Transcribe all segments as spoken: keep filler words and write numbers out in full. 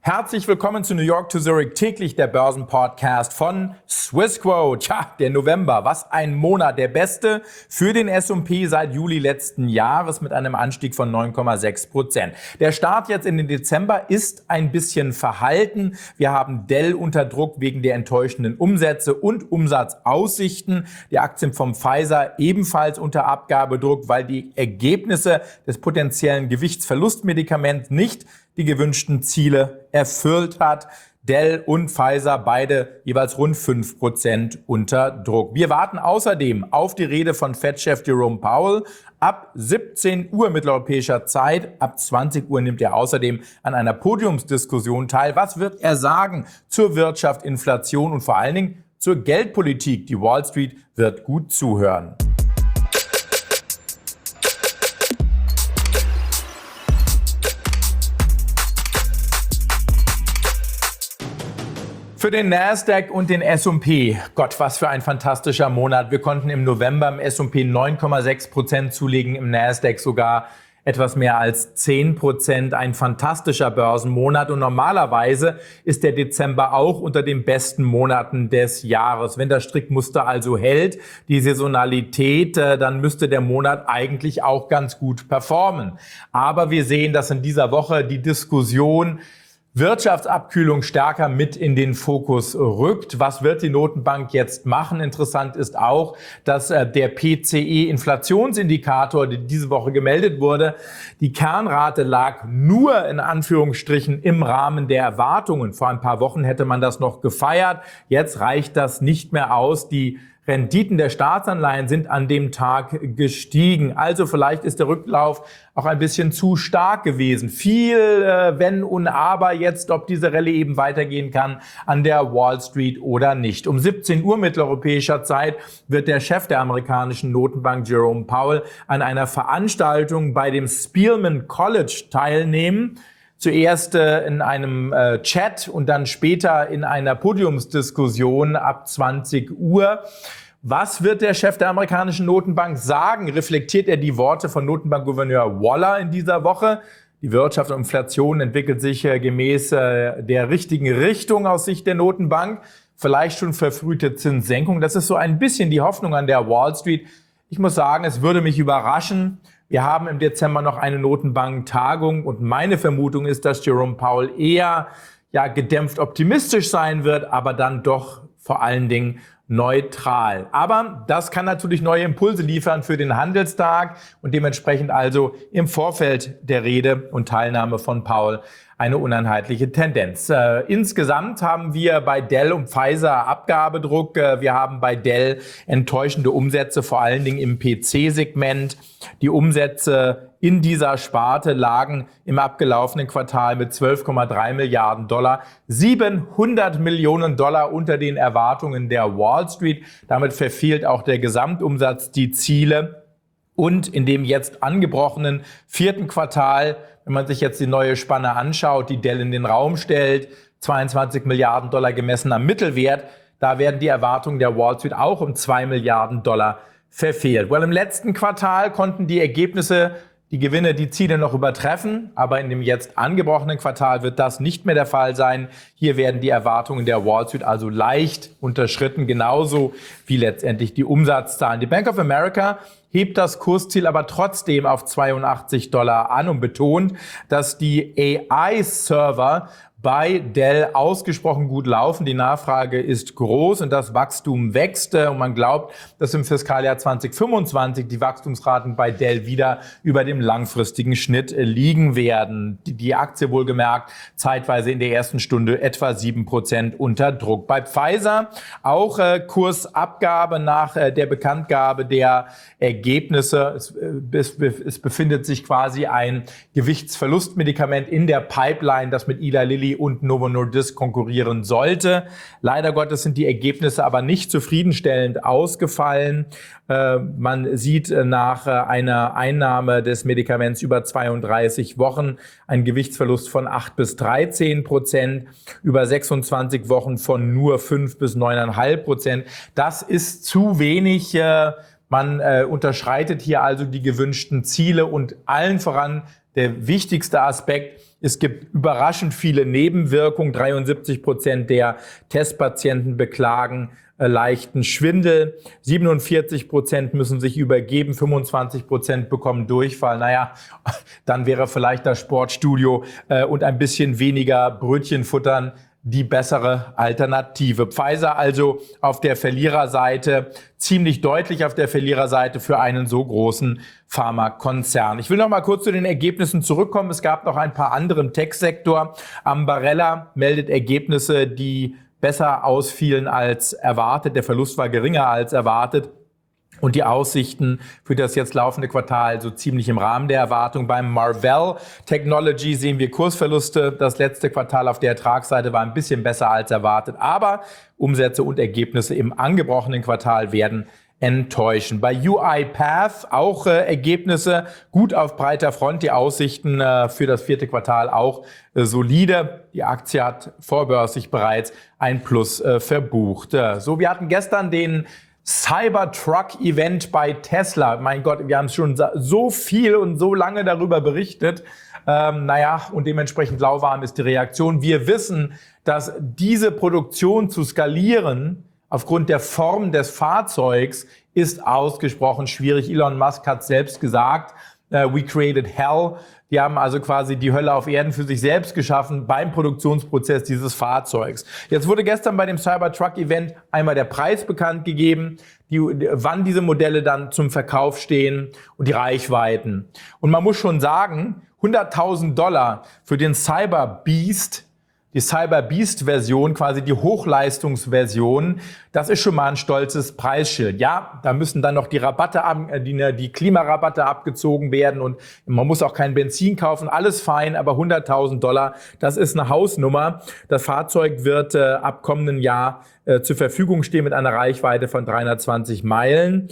Herzlich willkommen zu New York to Zurich, täglich der Börsenpodcast von Swissquote. Tja, der November, was ein Monat, der beste für den S und P seit Juli letzten Jahres mit einem Anstieg von neun Komma sechs Prozent. Der Start jetzt in den Dezember ist ein bisschen verhalten. Wir haben Dell unter Druck wegen der enttäuschenden Umsätze und Umsatzaussichten. Die Aktien vom Pfizer ebenfalls unter Abgabedruck, weil die Ergebnisse des potenziellen Gewichtsverlustmedikaments nicht die gewünschten Ziele erfüllt hat. Dell und Pfizer beide jeweils rund fünf Prozent unter Druck. Wir warten außerdem auf die Rede von Fed-Chef Jerome Powell. Ab siebzehn Uhr mitteleuropäischer Zeit, ab zwanzig Uhr nimmt er außerdem an einer Podiumsdiskussion teil. Was wird er sagen zur Wirtschaft, Inflation und vor allen Dingen zur Geldpolitik? Die Wall Street wird gut zuhören. Für den Nasdaq und den S und P, Gott, was für ein fantastischer Monat. Wir konnten im November im S und P neun Komma sechs Prozent zulegen, im Nasdaq sogar etwas mehr als zehn Prozent. Ein fantastischer Börsenmonat und normalerweise ist der Dezember auch unter den besten Monaten des Jahres. Wenn das Strickmuster also hält, die Saisonalität, dann müsste der Monat eigentlich auch ganz gut performen. Aber wir sehen, dass in dieser Woche die Diskussion Wirtschaftsabkühlung stärker mit in den Fokus rückt. Was wird die Notenbank jetzt machen? Interessant ist auch, dass äh, der P C E-Inflationsindikator, der diese Woche gemeldet wurde, die Kernrate lag nur in Anführungsstrichen im Rahmen der Erwartungen. Vor ein paar Wochen hätte man das noch gefeiert. Jetzt reicht das nicht mehr aus. Die Renditen der Staatsanleihen sind an dem Tag gestiegen. Also vielleicht ist der Rücklauf auch ein bisschen zu stark gewesen. Viel äh, Wenn und Aber jetzt, ob diese Rallye eben weitergehen kann an der Wall Street oder nicht. Um siebzehn Uhr mitteleuropäischer Zeit wird der Chef der amerikanischen Notenbank Jerome Powell an einer Veranstaltung bei dem Spielman College teilnehmen. Zuerst äh, in einem äh, Chat und dann später in einer Podiumsdiskussion ab zwanzig Uhr. Was wird der Chef der amerikanischen Notenbank sagen? Reflektiert er die Worte von Notenbankgouverneur Waller in dieser Woche? Die Wirtschaft und Inflation entwickelt sich äh, gemäß äh, der richtigen Richtung aus Sicht der Notenbank. Vielleicht schon verfrühte Zinssenkung. Das ist so ein bisschen die Hoffnung an der Wall Street. Ich muss sagen, es würde mich überraschen. Wir haben im Dezember noch eine Notenbank-Tagung und meine Vermutung ist, dass Jerome Powell eher ja gedämpft optimistisch sein wird, aber dann doch vor allen Dingen neutral. Aber das kann natürlich neue Impulse liefern für den Handelstag und dementsprechend also im Vorfeld der Rede und Teilnahme von Powell eine uneinheitliche Tendenz. Äh, insgesamt haben wir bei Dell und Pfizer Abgabedruck. Äh, wir haben bei Dell enttäuschende Umsätze, vor allen Dingen im P C-Segment. Die Umsätze in dieser Sparte lagen im abgelaufenen Quartal mit zwölf Komma drei Milliarden Dollar, siebenhundert Millionen Dollar unter den Erwartungen der Wall Street. Damit verfehlt auch der Gesamtumsatz die Ziele. Und in dem jetzt angebrochenen vierten Quartal, wenn man sich jetzt die neue Spanne anschaut, die Dell in den Raum stellt, zweiundzwanzig Milliarden Dollar gemessen am Mittelwert, da werden die Erwartungen der Wall Street auch um zwei Milliarden Dollar verfehlt. Well, im letzten Quartal konnten die Ergebnisse die Gewinne die Ziele noch übertreffen, aber in dem jetzt angebrochenen Quartal wird das nicht mehr der Fall sein. Hier werden die Erwartungen der Wall Street also leicht unterschritten, genauso wie letztendlich die Umsatzzahlen. Die Bank of America hebt das Kursziel aber trotzdem auf zweiundachtzig Dollar an und betont, dass die A I-Server bei Dell ausgesprochen gut laufen. Die Nachfrage ist groß und das Wachstum wächst. Und man glaubt, dass im Fiskaljahr zwanzig fünfundzwanzig die Wachstumsraten bei Dell wieder über dem langfristigen Schnitt liegen werden. Die Aktie wohlgemerkt zeitweise in der ersten Stunde etwa sieben Prozent unter Druck. Bei Pfizer auch äh, Kursabgabe nach äh, der Bekanntgabe der Ergebnisse. Es, äh, es befindet sich quasi ein Gewichtsverlustmedikament in der Pipeline, das mit Eli Lilly und Novo Nordisk konkurrieren sollte. Leider Gottes sind die Ergebnisse aber nicht zufriedenstellend ausgefallen. Äh, man sieht äh, nach äh, einer Einnahme des Medikaments über zweiunddreißig Wochen einen Gewichtsverlust von acht bis dreizehn Prozent, über sechsundzwanzig Wochen von nur fünf bis neun Komma fünf Prozent. Das ist zu wenig. Äh, Man äh, unterschreitet hier also die gewünschten Ziele und allen voran der wichtigste Aspekt. Es gibt überraschend viele Nebenwirkungen. dreiundsiebzig Prozent der Testpatienten beklagen äh, leichten Schwindel. siebenundvierzig Prozent müssen sich übergeben. fünfundzwanzig Prozent bekommen Durchfall. Naja, dann wäre vielleicht das Sportstudio äh, und ein bisschen weniger Brötchen futtern die bessere Alternative. Pfizer also auf der Verliererseite, ziemlich deutlich auf der Verliererseite für einen so großen Pharmakonzern. Ich will noch mal kurz zu den Ergebnissen zurückkommen. Es gab noch ein paar andere im Tech-Sektor. Ambarella meldet Ergebnisse, die besser ausfielen als erwartet. Der Verlust war geringer als erwartet. Und die Aussichten für das jetzt laufende Quartal so ziemlich im Rahmen der Erwartung. Beim Marvell Technology sehen wir Kursverluste. Das letzte Quartal auf der Ertragsseite war ein bisschen besser als erwartet. Aber Umsätze und Ergebnisse im angebrochenen Quartal werden enttäuschen. Bei UiPath auch äh, Ergebnisse gut auf breiter Front. Die Aussichten äh, für das vierte Quartal auch äh, solide. Die Aktie hat vorbörslich bereits ein Plus äh, verbucht. Äh, so, wir hatten gestern den Cybertruck-Event bei Tesla. Mein Gott, wir haben schon so viel und so lange darüber berichtet. Ähm, naja, und dementsprechend lauwarm ist die Reaktion. Wir wissen, dass diese Produktion zu skalieren aufgrund der Form des Fahrzeugs ist ausgesprochen schwierig. Elon Musk hat selbst gesagt, uh, we created hell. Die haben also quasi die Hölle auf Erden für sich selbst geschaffen beim Produktionsprozess dieses Fahrzeugs. Jetzt wurde gestern bei dem Cybertruck-Event einmal der Preis bekannt gegeben, die, wann diese Modelle dann zum Verkauf stehen und die Reichweiten. Und man muss schon sagen, hunderttausend Dollar für den Cyber Beast, die Cyber Beast-Version, quasi die Hochleistungsversion, das ist schon mal ein stolzes Preisschild. Ja, da müssen dann noch die Rabatte, die, die Klimarabatte abgezogen werden und man muss auch kein Benzin kaufen, alles fein, aber hunderttausend Dollar, das ist eine Hausnummer. Das Fahrzeug wird äh, ab kommenden Jahr äh, zur Verfügung stehen mit einer Reichweite von dreihundertzwanzig Meilen.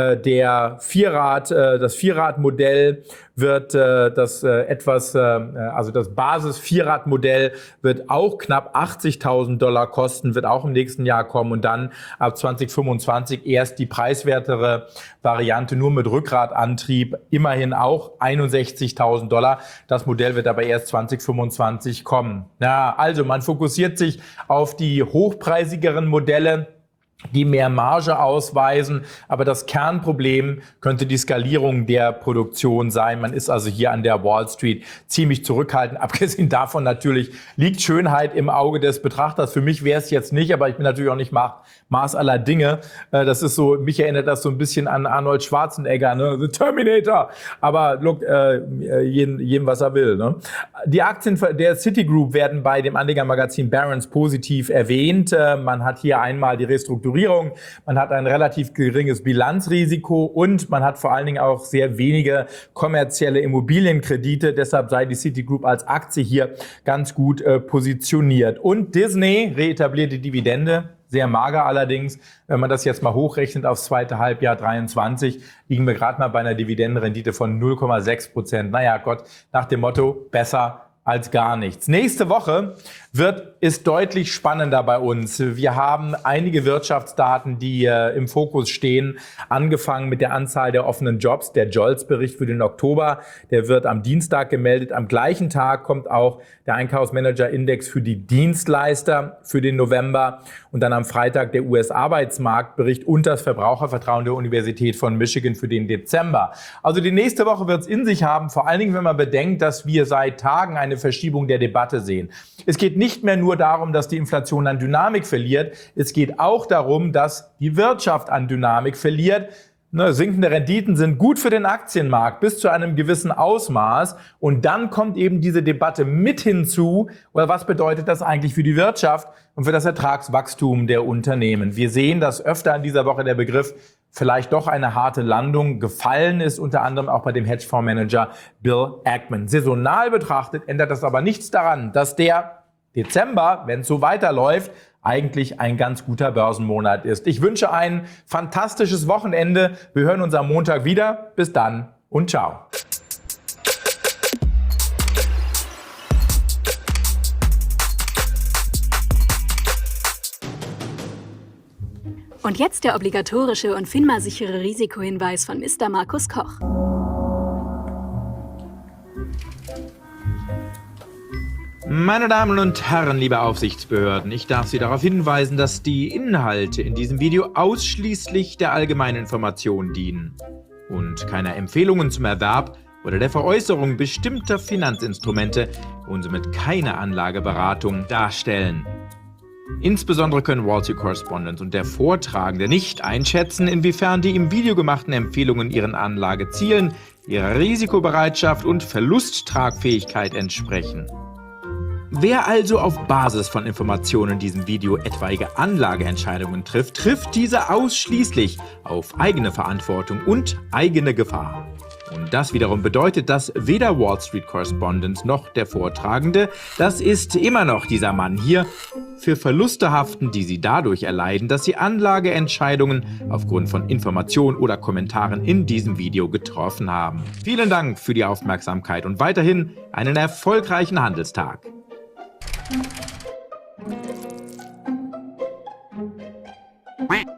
Der Vierrad, das Vierradmodell wird das etwas, also das Basis-Vierradmodell wird auch knapp achtzigtausend Dollar kosten, wird auch im nächsten Jahr kommen und dann ab zwanzig fünfundzwanzig erst die preiswertere Variante nur mit Rückradantrieb, immerhin auch einundsechzigtausend Dollar. Das Modell wird aber erst zwanzig fünfundzwanzig kommen. Ja, also man fokussiert sich auf die hochpreisigeren Modelle, die mehr Marge ausweisen. Aber das Kernproblem könnte die Skalierung der Produktion sein. Man ist also hier an der Wall Street ziemlich zurückhaltend. Abgesehen davon natürlich liegt Schönheit im Auge des Betrachters. Für mich wäre es jetzt nicht, aber ich bin natürlich auch nicht Maß aller Dinge. Das ist so, mich erinnert das so ein bisschen an Arnold Schwarzenegger, ne? The Terminator. Aber look, äh, jedem, jedem, was er will. Ne? Die Aktien der Citigroup werden bei dem Anlegermagazin Barron's positiv erwähnt. Man hat hier einmal die Restrukturierung. Man hat ein relativ geringes Bilanzrisiko und man hat vor allen Dingen auch sehr wenige kommerzielle Immobilienkredite. Deshalb sei die Citigroup als Aktie hier ganz gut äh, positioniert. Und Disney reetablierte Dividende. Sehr mager allerdings. Wenn man das jetzt mal hochrechnet aufs zweite Halbjahr dreiundzwanzig, liegen wir gerade mal bei einer Dividendenrendite von null Komma sechs Prozent. Naja Gott, nach dem Motto, besser als gar nichts. Nächste Woche wird ist deutlich spannender bei uns. Wir haben einige Wirtschaftsdaten, die äh, im Fokus stehen, angefangen mit der Anzahl der offenen Jobs. Der J O L S-Bericht für den Oktober, der wird am Dienstag gemeldet. Am gleichen Tag kommt auch der Einkaufsmanager-Index für die Dienstleister für den November und dann am Freitag der U S-Arbeitsmarktbericht und das Verbrauchervertrauen der Universität von Michigan für den Dezember. Also die nächste Woche wird es in sich haben, vor allen Dingen, wenn man bedenkt, dass wir seit Tagen eine Verschiebung der Debatte sehen. Es geht nicht mehr nur darum, dass die Inflation an Dynamik verliert. Es geht auch darum, dass die Wirtschaft an Dynamik verliert. Ne, sinkende Renditen sind gut für den Aktienmarkt bis zu einem gewissen Ausmaß. Und dann kommt eben diese Debatte mit hinzu. Oder was bedeutet das eigentlich für die Wirtschaft und für das Ertragswachstum der Unternehmen? Wir sehen, dass öfter in dieser Woche der Begriff vielleicht doch eine harte Landung gefallen ist, unter anderem auch bei dem Hedgefondsmanager Bill Ackman. Saisonal betrachtet ändert das aber nichts daran, dass der Dezember, wenn es so weiterläuft, eigentlich ein ganz guter Börsenmonat ist. Ich wünsche ein fantastisches Wochenende. Wir hören uns am Montag wieder. Bis dann und ciao. Und jetzt der obligatorische und FINMA-sichere Risikohinweis von Mister Markus Koch. Meine Damen und Herren, liebe Aufsichtsbehörden, ich darf Sie darauf hinweisen, dass die Inhalte in diesem Video ausschließlich der allgemeinen Information dienen und keine Empfehlungen zum Erwerb oder der Veräußerung bestimmter Finanzinstrumente und somit keine Anlageberatung darstellen. Insbesondere können Wall Street Correspondent und der Vortragende nicht einschätzen, inwiefern die im Video gemachten Empfehlungen ihren Anlagezielen, ihrer Risikobereitschaft und Verlusttragfähigkeit entsprechen. Wer also auf Basis von Informationen in diesem Video etwaige Anlageentscheidungen trifft, trifft diese ausschließlich auf eigene Verantwortung und eigene Gefahr. Und das wiederum bedeutet, dass weder Wall Street Correspondent noch der Vortragende, das ist immer noch dieser Mann hier, für Verluste haften, die sie dadurch erleiden, dass sie Anlageentscheidungen aufgrund von Informationen oder Kommentaren in diesem Video getroffen haben. Vielen Dank für die Aufmerksamkeit und weiterhin einen erfolgreichen Handelstag. Quack.